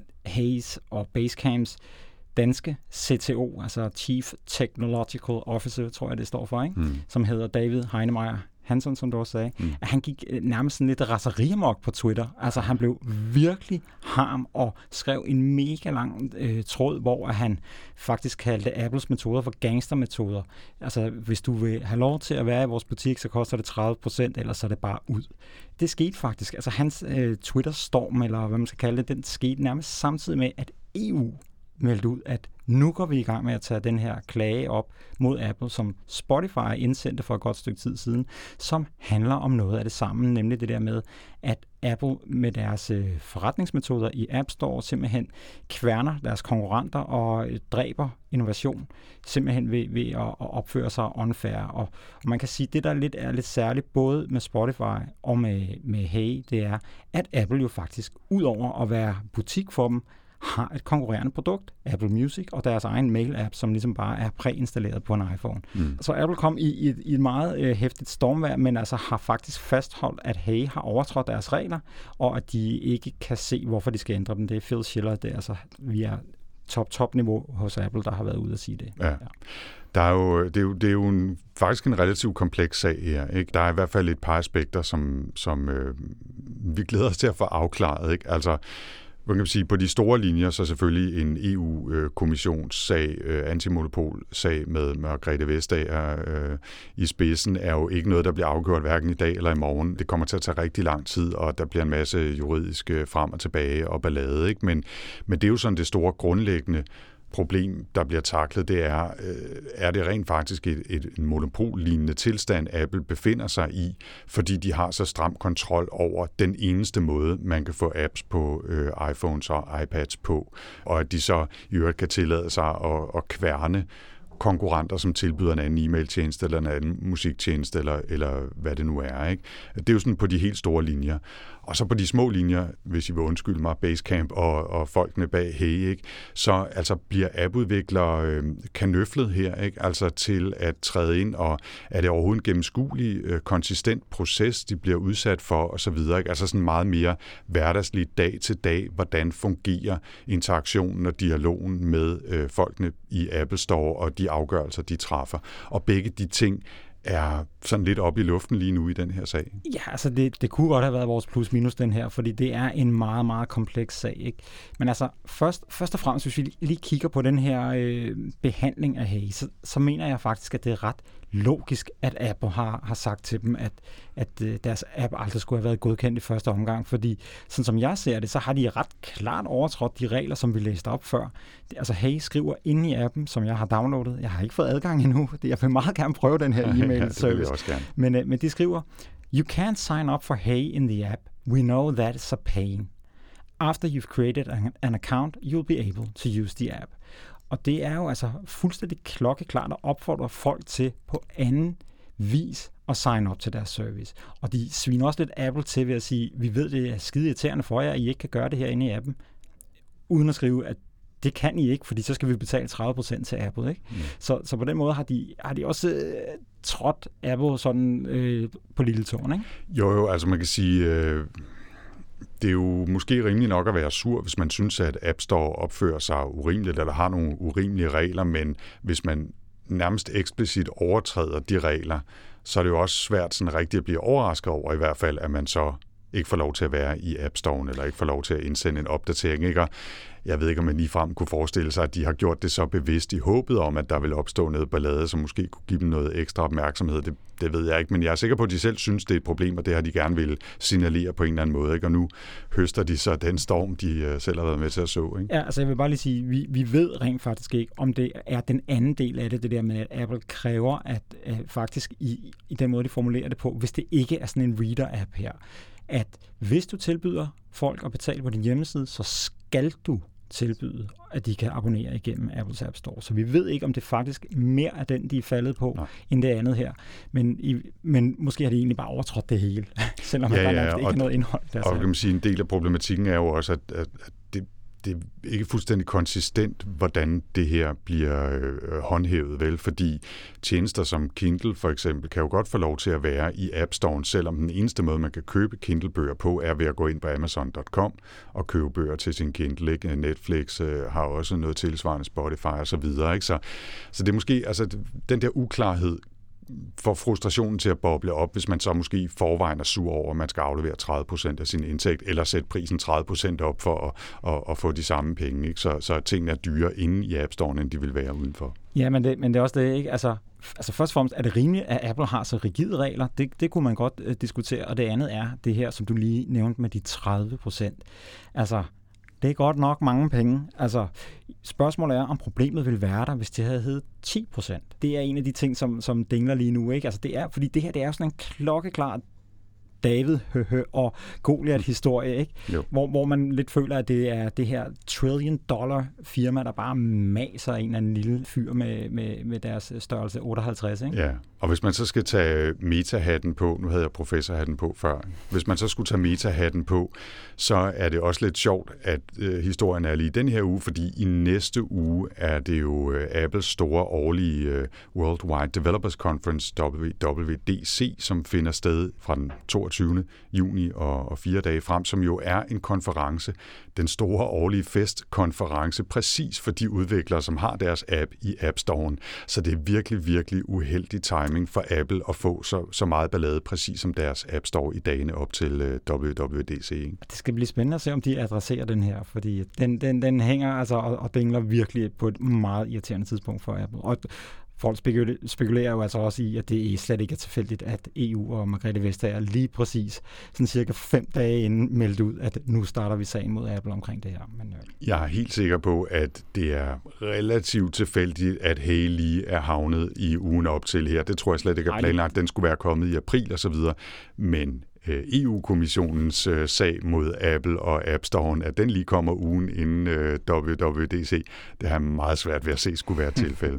[SPEAKER 2] Hayes og Basecamps danske C T O, altså Chief Technological Officer, tror jeg det står for, ikke? Mm. Som hedder David Heinemeier Hansson, som du også sagde, mm. at han gik nærmest sådan lidt raseriamok på Twitter. Altså han blev virkelig harm og skrev en mega lang øh, tråd, hvor han faktisk kaldte Apples metoder for gangstermetoder. Altså hvis du vil have lov til at være i vores butik, så koster det tredive procent, ellers så er det bare ud. Det skete faktisk. Altså hans øh, Twitter-storm, eller hvad man skal kalde det, den skete nærmest samtidig med, at E U meldte ud, at nu går vi i gang med at tage den her klage op mod Apple, som Spotify indsendte for et godt stykke tid siden, som handler om noget af det samme, nemlig det der med, at Apple med deres øh, forretningsmetoder i App Store simpelthen kværner deres konkurrenter og øh, dræber innovation, simpelthen ved, ved at, at opføre sig unfair. Og, og man kan sige, at det der lidt er lidt særligt, både med Spotify og med, med Hey, det er, at Apple jo faktisk, ud over at være butik for dem, har et konkurrerende produkt, Apple Music, og deres egen mail-app, som ligesom bare er præinstalleret på en iPhone. Mm. Så Apple kom i, i, et, i et meget øh, hæftigt stormvejr, men altså har faktisk fastholdt, at Hey har overtrådt deres regler, og at de ikke kan se, hvorfor de skal ændre dem. Det er Phil Schiller, det er altså via top-top-niveau hos Apple, der har været ude at sige det.
[SPEAKER 1] Ja. Ja. Der er jo, det er jo, det er jo en, faktisk en relativt kompleks sag her. Ikke? Der er i hvert fald et par aspekter, som, som øh, vi glæder os til at få afklaret. Ikke? Altså, man kan sige, på de store linjer, så selvfølgelig en E U-kommissionssag, antimonopolsag med Margrethe Vestager øh, i spidsen, er jo ikke noget, der bliver afgjort hverken i dag eller i morgen. Det kommer til at tage rigtig lang tid, og der bliver en masse juridiske frem og tilbage og ballade. Ikke? Men, men det er jo sådan det store grundlæggende problem, der bliver taklet, det er, øh, er det rent faktisk et, et, en monopollignende tilstand, Apple befinder sig i, fordi de har så stram kontrol over den eneste måde, man kan få apps på øh, iPhones og iPads på, og at de så i øvrigt kan tillade sig at, at kværne konkurrenter, som tilbyder en anden e-mailtjeneste eller en anden musiktjeneste, eller, eller hvad det nu er. Ikke? Det er jo sådan på de helt store linjer. Og så på de små linjer, hvis I vil undskylde mig, Basecamp og, og folkene bag Hey, ikke? Så altså bliver appudviklere øh, kanøflet her, ikke? Altså til at træde ind, og er det overhovedet en gennemskuelig, øh, konsistent proces, de bliver udsat for, og så videre. Ikke? Altså sådan meget mere hverdagsligt dag til dag, hvordan fungerer interaktionen og dialogen med øh, folkene i Apple Store, og de afgørelser, de træffer. Og begge de ting er sådan lidt oppe i luften lige nu i den her sag?
[SPEAKER 2] Ja, altså det, det kunne godt have været vores plus-minus den her, fordi det er en meget, meget kompleks sag, ikke? Men altså, først, først og fremmest, hvis vi lige kigger på den her øh, behandling af Hey, så, så mener jeg faktisk, at det er ret logisk, at Apple har, har sagt til dem, at, at øh, deres app aldrig skulle have været godkendt i første omgang, fordi sådan som jeg ser det, så har de ret klart overtrådt de regler, som vi læste op før. Det, altså Hey skriver inde i appen, som jeg har downloadet. Jeg har ikke fået adgang endnu. Jeg vil meget gerne prøve den her e-mail-service.
[SPEAKER 1] Ja,
[SPEAKER 2] men, øh, men de skriver, You can't sign up for Hey in the app. We know that it's a pain. After you've created an, an account, you'll be able to use the app. Og det er jo altså fuldstændig klokkeklart at opfordre folk til på anden vis at sign up til deres service. Og de sviner også lidt Apple til ved at sige, vi ved, det er skide irriterende for jer, at I ikke kan gøre det her inde i appen, uden at skrive, at det kan I ikke, fordi så skal vi betale tredive procent til Apple, ikke? Mm. Så, så på den måde har de, har de også øh, trådt Apple sådan øh, på lille tårn, ikke?
[SPEAKER 1] Jo, jo, altså man kan sige... Øh Det er jo måske rimeligt nok at være sur, hvis man synes, at App Store opfører sig urimeligt, eller har nogle urimelige regler, men hvis man nærmest eksplicit overtræder de regler, så er det jo også svært sådan rigtigt at blive overrasket over, i hvert fald, at man så ikke får lov til at være i App Store, eller ikke får lov til at indsende en opdatering, ikke? Og jeg ved ikke, om man ligefrem kunne forestille sig, at de har gjort det så bevidst i håbet om, at der vil opstå noget ballade, som måske kunne give dem noget ekstra opmærksomhed. Det, det ved jeg ikke, men jeg er sikker på, at de selv synes, det er et problem, og det har de gerne vil signalere på en eller anden måde, ikke? Og nu høster de så den storm, de selv har været med til at så, ikke?
[SPEAKER 2] Ja, altså jeg vil bare lige sige, vi, vi ved rent faktisk ikke, om det er den anden del af det, det der med, at Apple kræver, at uh, faktisk i, i den måde, de formulerer det på, hvis det ikke er sådan en reader-app her, at hvis du tilbyder folk at betale på din hjemmeside, så skal du tilbyde, at de kan abonnere igennem Apples App Store. Så vi ved ikke, om det faktisk mere er den, de er faldet på, Nej. end det andet her. Men, i, men måske har de egentlig bare overtrådt det hele, selvom ja, der ja, ikke er noget indhold. Der
[SPEAKER 1] og kan man sige, en del af problematikken er jo også, at, at, at det, det er ikke fuldstændig konsistent, hvordan det her bliver øh, håndhævet, vel? Fordi tjenester som Kindle for eksempel kan jo godt få lov til at være i App Store, selvom den eneste måde, man kan købe Kindle-bøger på, er ved at gå ind på amazon punktum com og købe bøger til sin Kindle, ikke? Netflix øh, har også noget tilsvarende, Spotify og så videre, ikke? Så, så det er måske, altså den der uklarhed får frustrationen til at boble op, hvis man så måske i forvejen er sur over, at man skal aflevere tredive procent af sin indtægt, eller sætte prisen tredive procent op for at, at, at få de samme penge, ikke? Så, så tingene er dyre inde i App Store, end de vil være udenfor.
[SPEAKER 2] Ja, men det, men det er også det, ikke? Altså, altså først og fremmest er det rimeligt, at Apple har så rigide regler. Det, det kunne man godt uh, diskutere. Og det andet er det her, som du lige nævnte med de tredive procent. Altså, det er godt nok mange penge. Altså, spørgsmålet er, om problemet vil være der, hvis det havde heddet ti procent. Det er en af de ting, som, som dingler lige nu, ikke? Altså, det er, fordi det her, det er sådan en klokkeklar David høhø og Goliat-historie, ikke? Hvor, hvor man lidt føler, at det er det her trillion dollar firma, der bare maser en eller anden lille fyr med, med, med deres størrelse otteoghalvtreds, ikke?
[SPEAKER 1] Ja, og hvis man så skal tage meta-hatten på, nu havde jeg professorhatten på før, hvis man så skulle tage meta-hatten på, så er det også lidt sjovt, at øh, historien er lige den her uge, fordi i næste uge er det jo øh, Apples store årlige øh, Worldwide Developers Conference, W W D C, som finder sted fra den toogtyvende juni og, og fire dage frem, som jo er en konference, den store årlige festkonference, præcis for de udviklere, som har deres app i App Store'en. Så det er virkelig, virkelig uheldig timing for Apple at få så, så meget ballade, præcis som deres App Store i dagene op til uh, W W D C. Ikke?
[SPEAKER 2] Det skal blive spændende at se, om de adresserer den her, fordi den, den, den hænger altså og, og dingler virkelig på et meget irriterende tidspunkt for Apple. Og folk spekulerer jo altså også i, at det slet ikke er tilfældigt, at E U og Margrethe Vestager lige præcis sådan cirka fem dage inden meldt ud, at nu starter vi sagen mod Apple omkring det her. Men, øh.
[SPEAKER 1] Jeg er helt sikker på, at det er relativt tilfældigt, at Hey lige er havnet i ugen op til her. Det tror jeg slet ikke er planlagt. Den skulle være kommet i april og så videre. Men E U-kommissionens øh, sag mod Apple og App Store'en, at den lige kommer ugen inden øh, W W D C, det har jeg meget svært ved at se skulle være tilfældet.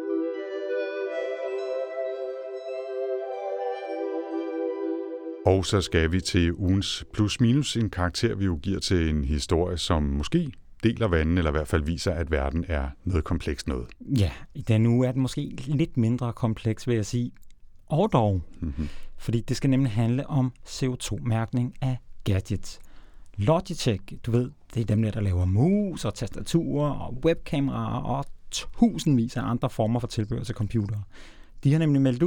[SPEAKER 1] Og så skal vi til ugens plus-minus, en karakter, vi jo giver til en historie, som måske deler vandene, eller i hvert fald viser, at verden er noget komplekst noget.
[SPEAKER 2] Ja, i denne uge er den måske lidt mindre kompleks, vil jeg sige. Og dog, mm-hmm. fordi det skal nemlig handle om C O to mærkning af gadgets. Logitech, du ved, det er dem der, der laver mus og tastaturer og webkameraer og tusindvis af andre former for tilbehør til computere. De har nemlig meldt ud,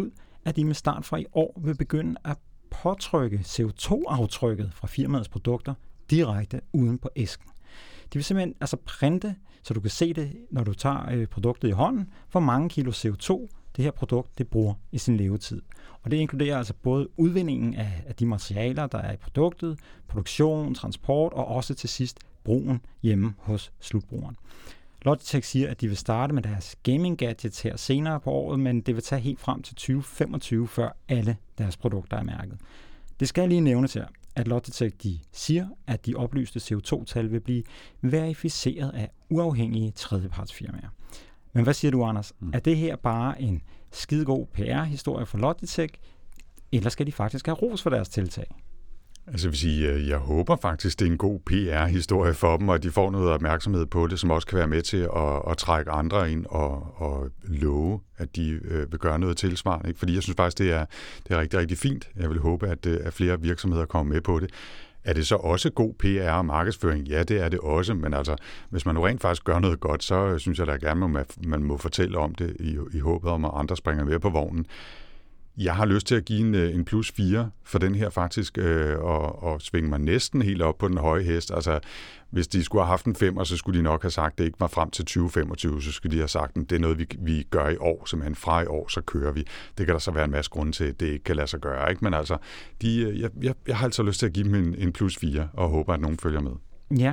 [SPEAKER 2] at de med start fra i år vil begynde at påtrykke C O to aftrykket fra firmaets produkter direkte uden på æsken. De vil simpelthen altså printe, så du kan se det, når du tager øh, produktet i hånden, hvor mange kilo C O to det her produkt det bruger i sin levetid. Og det inkluderer altså både udvindingen af, af de materialer, der er i produktet, produktion, transport og også til sidst brugen hjemme hos slutbrugeren. Logitech siger, at de vil starte med deres gaming gadgets her senere på året, men det vil tage helt frem til tyve femogtyve, før alle deres produkter er mærket. Det skal lige nævnes her, at Logitech de siger, at de oplyste C O to tal vil blive verificeret af uafhængige tredjepartsfirmaer. Men hvad siger du, Anders? Mm. Er det her bare en skidegod P R-historie for Logitech, eller skal de faktisk have ros for deres tiltag?
[SPEAKER 1] Altså jeg vil sige, jeg håber faktisk, det er en god P R-historie for dem, og at de får noget opmærksomhed på det, som også kan være med til at, at trække andre ind og, og love, at de øh, vil gøre noget tilsvarende. Ikke? Fordi jeg synes faktisk, det er, det er rigtig, rigtig fint. Jeg vil håbe, at, at flere virksomheder kommer med på det. Er det så også god P R og markedsføring? Ja, det er det også, men altså, hvis man nu rent faktisk gør noget godt, så synes jeg da gerne, at man må fortælle om det i, i håbet om, at andre springer med på vognen. Jeg har lyst til at give en, en plus fire for den her faktisk, øh, og, og svinge mig næsten helt op på den høje hest. Altså, hvis de skulle have haft en femmer, så skulle de nok have sagt, at det ikke var frem til tyve femogtyve, så skulle de have sagt, at det er noget, vi, vi gør i år, simpelthen fra i år, så kører vi. Det kan der så være en masse grunde til, at det ikke kan lade sig gøre. Ikke? Men altså, de, jeg, jeg, jeg har altså lyst til at give dem en, en plus fire, og håber, at nogen følger med.
[SPEAKER 2] Ja,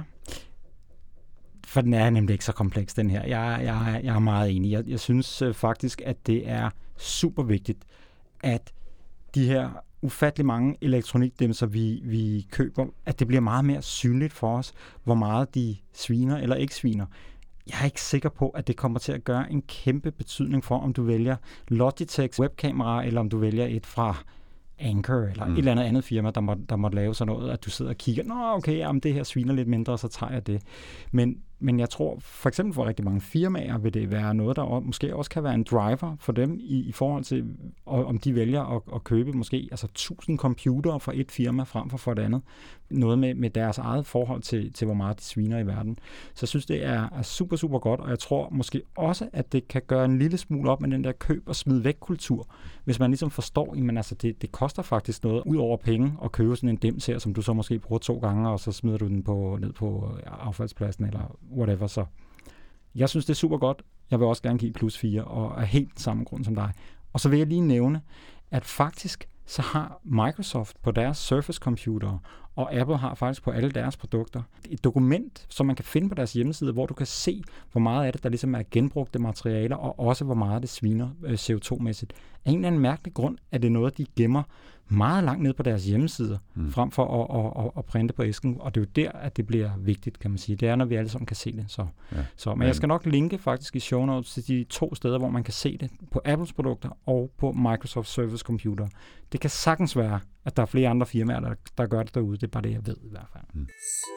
[SPEAKER 2] for den er nemlig ikke så kompleks, den her. Jeg, jeg, jeg er meget enig. Jeg, jeg synes faktisk, at det er super vigtigt, at de her ufattelig mange elektronikdæmser, vi, vi køber, at det bliver meget mere synligt for os, hvor meget de sviner eller ikke sviner. Jeg er ikke sikker på, at det kommer til at gøre en kæmpe betydning for, om du vælger Logitechs webkamera, eller om du vælger et fra Anker, eller mm. et eller andet andet firma, der må, der måtte lave sådan noget, at du sidder og kigger, nå okay, jamen, det her sviner lidt mindre, så tager jeg det. Men, men jeg tror, for eksempel for rigtig mange firmaer, vil det være noget, der måske også kan være en driver for dem, i, i forhold til, om de vælger at, at købe måske altså tusind computere fra et firma frem for for et andet. Noget med, med deres eget forhold til, til, hvor meget de sviner i verden. Så jeg synes, det er, er super, super godt, og jeg tror måske også, at det kan gøre en lille smule op med den der køb- og smid-væk-kultur, hvis man ligesom forstår, men altså det, det koster faktisk noget ud over penge at købe sådan en dims her, som du så måske bruger to gange, og så smider du den på, ned på affaldspladsen, eller whatever. Så jeg synes, det er super godt. Jeg vil også gerne give plus fire, og er helt samme grund som dig. Og så vil jeg lige nævne, at faktisk så har Microsoft på deres Surface computere, og Apple har faktisk på alle deres produkter et dokument, som man kan finde på deres hjemmeside, hvor du kan se, hvor meget af det, der ligesom er genbrugte materialer, og også hvor meget det sviner C O to-mæssigt. Af en eller anden mærkelig grund er det noget, de gemmer meget langt ned på deres hjemmesider, mm. frem for at, at, at, at printe på æsken. Og det er jo der, at det bliver vigtigt, kan man sige. Det er, når vi alle sammen kan se det. Så. Ja. Så, men, men jeg skal nok linke faktisk i show notes til de to steder, hvor man kan se det. På Apples produkter og på Microsoft Surface computer. Det kan sagtens være, at der er flere andre firmaer, der, der gør det derude. Det er bare det, jeg ved i hvert fald. Mm.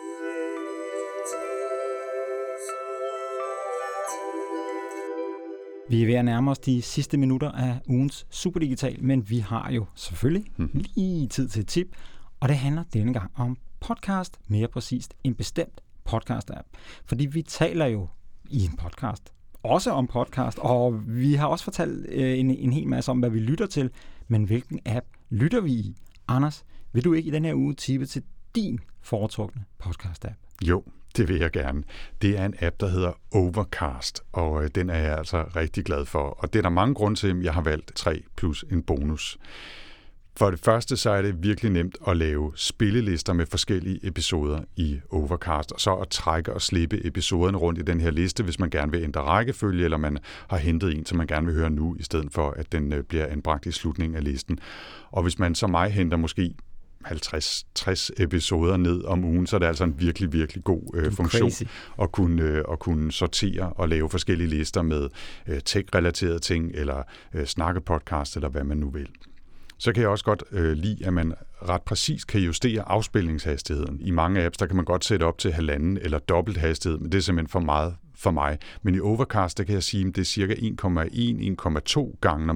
[SPEAKER 2] Vi er ved at nærme os de sidste minutter af ugens Superdigital, men vi har jo selvfølgelig mm-hmm. lige tid til et tip, og det handler denne gang om podcast, mere præcist en bestemt podcast-app. Fordi vi taler jo i en podcast, også om podcast, og vi har også fortalt øh, en, en hel masse om, hvad vi lytter til, men hvilken app lytter vi i? Anders, vil du ikke i den her uge tippe til din foretrukne podcast-app?
[SPEAKER 1] Jo, det vil jeg gerne. Det er en app, der hedder Overcast, og den er jeg altså rigtig glad for. Og det er der mange grunde til, at jeg har valgt tre plus en bonus. For det første, så er det virkelig nemt at lave spillelister med forskellige episoder i Overcast, og så at trække og slippe episoderne rundt i den her liste, hvis man gerne vil ændre rækkefølge, eller man har hentet en, som man gerne vil høre nu, i stedet for, at den bliver anbragt i slutningen af listen. Og hvis man som mig henter måske halvtreds til tres episoder ned om ugen, så er det altså en virkelig, virkelig god øh, funktion at kunne, øh, at kunne sortere og lave forskellige lister med øh, tech-relaterede ting, eller øh, snakkepodcast, eller hvad man nu vil. Så kan jeg også godt øh, lide, at man ret præcis kan justere afspilningshastigheden. I mange apps, der kan man godt sætte op til halvanden eller dobbelt hastighed, men det er simpelthen for meget for mig. Men i Overcast, der kan jeg sige, at det er cirka en komma en til en komma to gange normal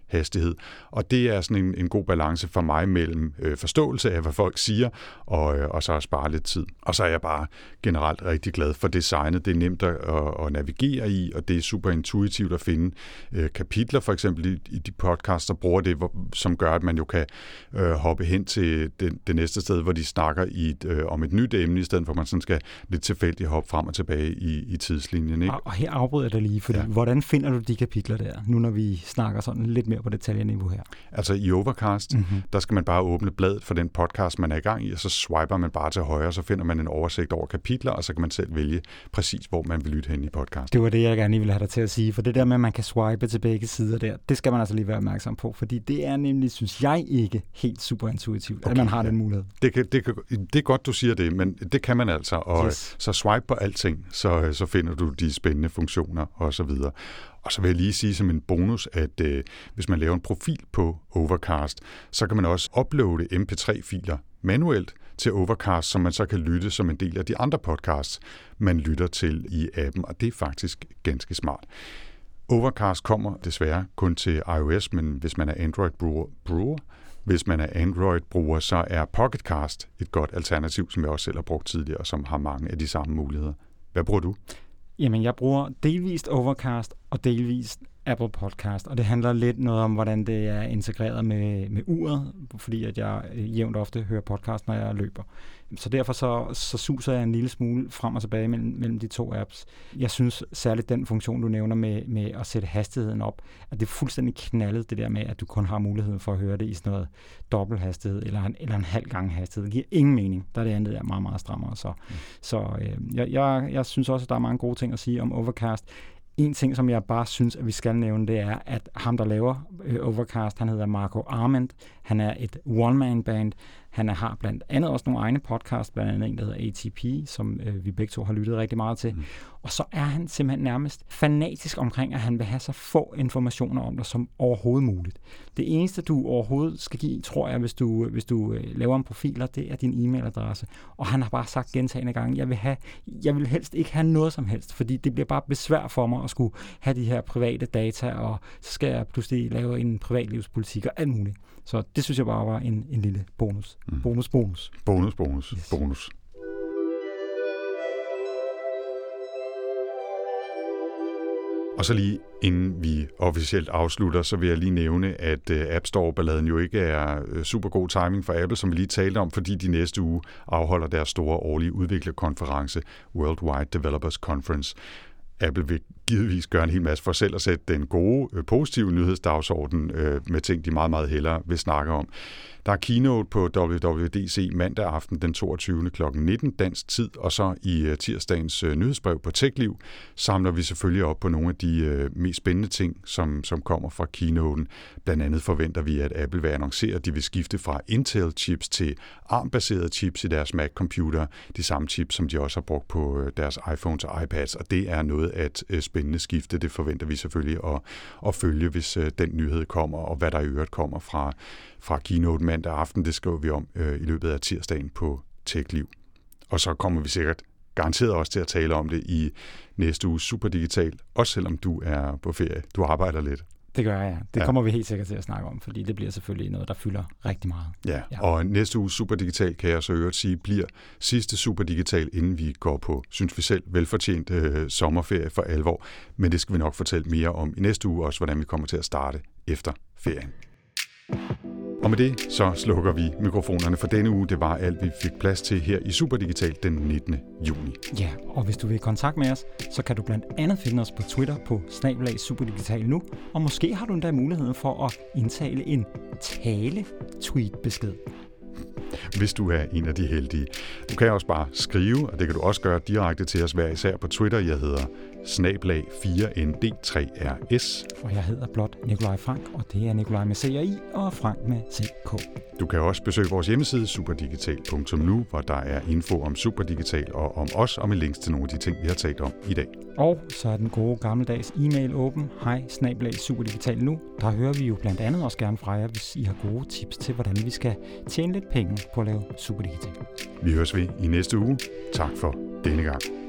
[SPEAKER 1] hastighed. Og det er sådan en, en god balance for mig mellem øh, forståelse af, hvad folk siger, og, øh, og så at spare lidt tid. Og så er jeg bare generelt rigtig glad for designet. Det er nemt at, at navigere i, og det er super intuitivt at finde øh, kapitler, for eksempel i, i de podcasts, der bruger det, hvor, som gør, at man jo kan øh, hoppe hen til det, det næste sted, hvor de snakker i et, øh, om et nyt emne, i stedet for at man sådan skal lidt tilfældigt hoppe frem og tilbage i, i tidslinjen. Ikke?
[SPEAKER 2] Og her afbryder jeg dig lige, fordi ja. Hvordan finder du de kapitler der, nu når vi snakker sådan lidt mere på detaljeniveau her?
[SPEAKER 1] Altså i Overcast, mm-hmm. der skal man bare åbne bladet for den podcast, man er i gang i, og så swiper man bare til højre, så finder man en oversigt over kapitler, og så kan man selv vælge præcis, hvor man vil lytte hen i podcast.
[SPEAKER 2] Det var det, jeg gerne ville have dig til at sige, for det der med, at man kan swipe til begge sider der, det skal man altså lige være opmærksom på, fordi det er nemlig, synes jeg, ikke helt super intuitivt, okay, at man har den mulighed.
[SPEAKER 1] Det, kan, det, kan, det er godt, du siger det, men det kan man altså, og yes. så swipe på alting, så, så finder du de spændende funktioner og så videre. Og så vil jeg lige sige som en bonus, at øh, hvis man laver en profil på Overcast, så kan man også uploade M P tre filer manuelt til Overcast, som man så kan lytte som en del af de andre podcasts, man lytter til i appen, og det er faktisk ganske smart. Overcast kommer desværre kun til iOS, men hvis man er Android-bruger, hvis man er Android-bruger, så er Pocketcast et godt alternativ, som jeg også selv har brugt tidligere, og som har mange af de samme muligheder. Hvad bruger du?
[SPEAKER 2] Jamen, jeg bruger delvist Overcast og delvist Apple Podcast, og det handler lidt noget om, hvordan det er integreret med, med uret, fordi at jeg jævnt ofte hører podcast, når jeg løber. Så derfor så, så suser jeg en lille smule frem og tilbage mellem, mellem de to apps. Jeg synes særligt den funktion, du nævner med, med at sætte hastigheden op, at det er fuldstændig knaldet, det der med, at du kun har muligheden for at høre det i sådan noget dobbelt hastighed eller en, eller en halv gang hastighed. Det giver ingen mening. Der er det andet er meget, meget strammere. Så, mm. så øh, jeg, jeg, jeg synes også, at der er mange gode ting at sige om Overcast. En ting, som jeg bare synes, at vi skal nævne, det er, at ham, der laver øh, Overcast, han hedder Marco Arment. Han er et one-man-band. Han har blandt andet også nogle egne podcasts, blandt andet en, der hedder A T P, som øh, vi begge to har lyttet rigtig meget til. Mm. Og så er han simpelthen nærmest fanatisk omkring, at han vil have så få informationer om dig som overhovedet muligt. Det eneste, du overhovedet skal give, tror jeg, hvis du, hvis du øh, laver en profiler, det er din e-mailadresse. Og han har bare sagt gentagne gange, jeg vil, have, jeg vil helst ikke have noget som helst, fordi det bliver bare besvær for mig at skulle have de her private data, og så skal jeg pludselig lave en privatlivspolitik og alt muligt. Så det synes jeg bare var en, en lille bonus. Mm. Bonus, bonus.
[SPEAKER 1] Bonus, bonus, yes. bonus. Og så lige inden vi officielt afslutter, så vil jeg lige nævne, at App Store-balladen jo ikke er super god timing for Apple, som vi lige talte om, fordi de næste uge afholder deres store årlige udviklerkonference, Worldwide Developers Conference. Apple vil givetvis gøre en hel masse for selv at sætte den gode, positive nyhedsdagsorden med ting, de meget, meget hellere vil snakke om. Der er keynote på W W D C mandag aften den toogtyvende klokken nitten dansk tid, og så i tirsdagens nyhedsbrev på TechLiv samler vi selvfølgelig op på nogle af de mest spændende ting, som, som kommer fra keynoten. Blandt andet forventer vi, at Apple vil annoncere, at de vil skifte fra Intel-chips til ARM-baserede chips i deres Mac-computer, de samme chips, som de også har brugt på deres iPhones og iPads, og det er noget af et spændende skifte. Det forventer vi selvfølgelig at, at følge, hvis den nyhed kommer, og hvad der i øvrigt kommer fra, fra keynote mandag aften. Det skriver vi om øh, i løbet af tirsdagen på TechLiv. Og så kommer vi sikkert garanteret også til at tale om det i næste uge Superdigital, også selvom du er på ferie. Du arbejder lidt.
[SPEAKER 2] Det gør jeg. Det ja. kommer vi helt sikkert til at snakke om, fordi det bliver selvfølgelig noget, der fylder rigtig meget.
[SPEAKER 1] Ja, ja. Og næste uge Superdigital, kan jeg så øvrigt sige, bliver sidste Superdigital, inden vi går på, synes vi selv, velfortjent øh, sommerferie for alvor. Men det skal vi nok fortælle mere om i næste uge, også hvordan vi kommer til at starte efter ferien. Og med det, så slukker vi mikrofonerne for denne uge. Det var alt, vi fik plads til her i Superdigital den nittende juni.
[SPEAKER 2] Ja, og hvis du vil i kontakt med os, så kan du blandt andet finde os på Twitter på snabel-a superdigital nu, og måske har du endda muligheden for at indtale en tale-tweet-besked.
[SPEAKER 1] Hvis du er en af de heldige. Du kan også bare skrive, og det kan du også gøre direkte til os hver især på Twitter. Jeg hedder snabel-a fire N D tre R S.
[SPEAKER 2] Og jeg hedder blot Nikolaj Frank, og det er Nikolaj med C R I og Frank med C K.
[SPEAKER 1] Du kan også besøge vores hjemmeside superdigital punktum nu, hvor der er info om Superdigital og om os, og med links til nogle af de ting, vi har talt om i dag.
[SPEAKER 2] Og så er den gode gammeldags e-mail åben. Hej snabel-a superdigital nu. Der hører vi jo blandt andet også gerne fra jer, hvis I har gode tips til, hvordan vi skal tjene lidt penge på at lave Superdigital.
[SPEAKER 1] Vi høres ved i næste uge. Tak for denne gang.